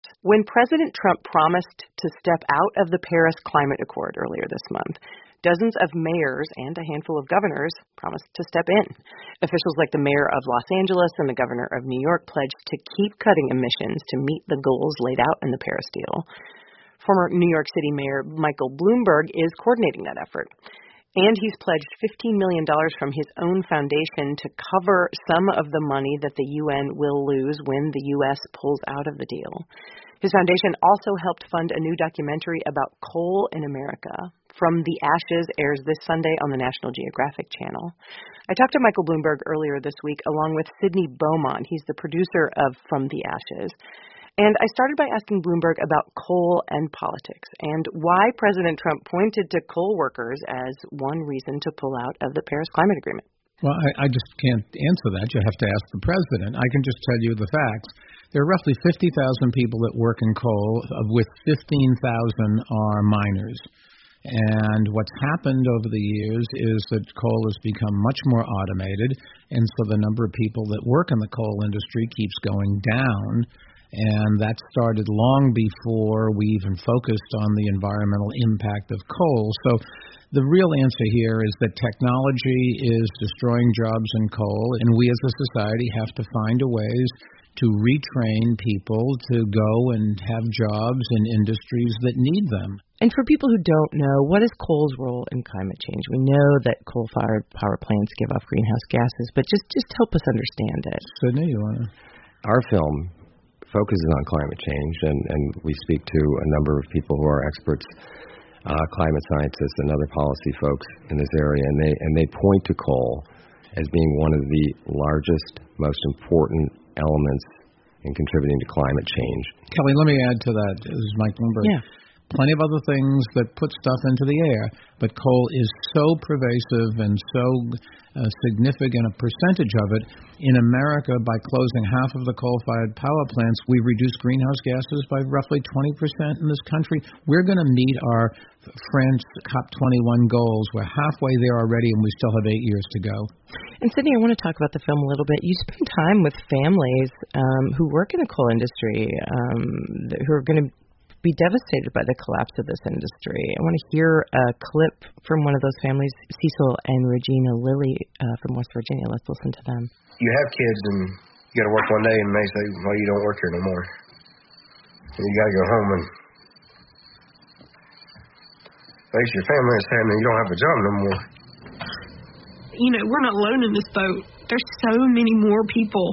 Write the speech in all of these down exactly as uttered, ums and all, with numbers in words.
When President Trump promised to step out of the Paris Climate Accord earlier this month, dozens of mayors and a handful of governors promised to step in. Officials like the mayor of Los Angeles and the governor of New York pledged to keep cutting emissions to meet the goals laid out in the Paris deal. Former New York City Mayor Michael Bloomberg is coordinating that effort. And he's pledged fifteen million dollars from his own foundation to cover some of the money that the U N will lose when the U S pulls out of the deal. His foundation also helped fund a new documentary about coal in America. From the Ashes airs this Sunday on the National Geographic Channel. I talked to Michael Bloomberg earlier this week along with Sydney Beaumont. He's the producer of From the Ashes. And I started by asking Bloomberg about coal and politics and why President Trump pointed to coal workers as one reason to pull out of the Paris Climate Agreement. Well, I, I just can't answer that. You have to ask the president. I can just tell you the facts. There are roughly fifty thousand people that work in coal, of which fifteen thousand are miners. And what's happened over the years is that coal has become much more automated, and so the number of people that work in the coal industry keeps going down. And that started long before we even focused on the environmental impact of coal. So the real answer here is that technology is destroying jobs in coal, and we as a society have to find a ways to retrain people to go and have jobs in industries that need them. And for people who don't know, what is coal's role in climate change? We know that coal-fired power plants give off greenhouse gases, but just, just help us understand it. Sydney, you want to? Our film focuses on climate change, and, and we speak to a number of people who are experts, uh, climate scientists and other policy folks in this area, and they and they point to coal as being one of the largest, most important elements in contributing to climate change. Kelly, let me add to that. This is Mike Bloomberg. Yeah. Plenty of other things that put stuff into the air, but coal is so pervasive and so uh, significant a percentage of it. In America, by closing half of the coal-fired power plants, we reduced greenhouse gases by roughly twenty percent in this country. We're going to meet our France COP twenty-one goals. We're halfway there already, and we still have eight years to go. And Sydney, I want to talk about the film a little bit. You spend time with families um, who work in the coal industry, um, who are going to be devastated by the collapse of this industry. I want to hear a clip from one of those families, Cecil and Regina Lilly uh, from West Virginia. Let's listen to them. You have kids and you got to work one day and they say, well, you don't work here no more. And you got to go home and face your family and saying you don't have a job no more. You know, we're not alone in this boat. There's so many more people.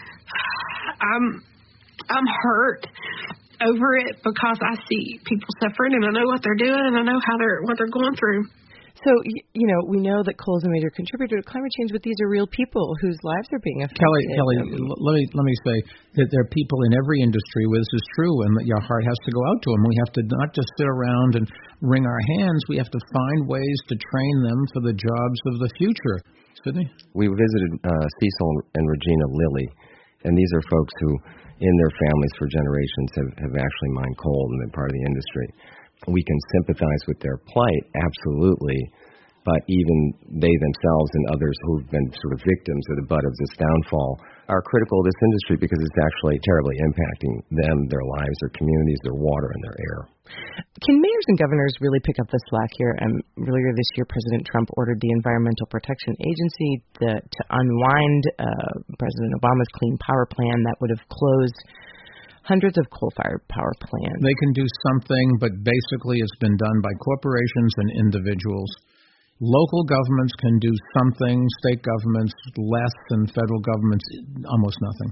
I'm, I'm hurt over it because I see people suffering and I know what they're doing and I know how they're what they're going through. So, you know, we know that coal is a major contributor to climate change, but these are real people whose lives are being affected. Kelly, Kelly, let me let me say that there are people in every industry where this is true, and that your heart has to go out to them. We have to not just sit around and wring our hands. We have to find ways to train them for the jobs of the future. Sydney? We visited uh, Cecil and Regina Lilly, and these are folks who, in their families for generations, have, have actually mined coal and been part of the industry. We can sympathize with their plight, absolutely, but even they themselves and others who've been sort of victims or the butt of this downfall are critical of this industry because it's actually terribly impacting them, their lives, their communities, their water, and their air. Can mayors and governors really pick up the slack here? Um, earlier this year, President Trump ordered the Environmental Protection Agency the, to unwind uh, President Obama's Clean Power Plan that would have closed hundreds of coal-fired power plants. They can do something, but basically it's been done by corporations and individuals. Local governments can do something, state governments less, and federal governments almost nothing.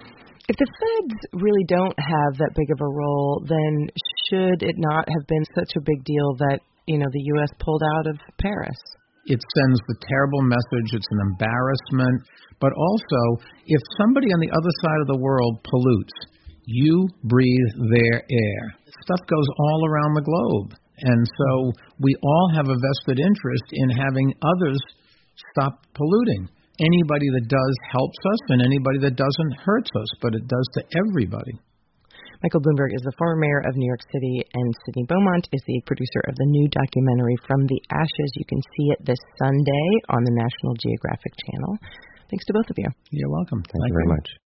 If the feds really don't have that big of a role, then should it not have been such a big deal that, you know, the U S pulled out of Paris? It sends the terrible message. It's an embarrassment. But also, if somebody on the other side of the world pollutes, you breathe their air. Stuff goes all around the globe. And so we all have a vested interest in having others stop polluting. Anybody that does helps us, and anybody that doesn't hurts us, but it does to everybody. Michael Bloomberg is the former mayor of New York City, and Sydney Beaumont is the producer of the new documentary From the Ashes. You can see it this Sunday on the National Geographic Channel. Thanks to both of you. You're welcome. Thank, Thank you very much.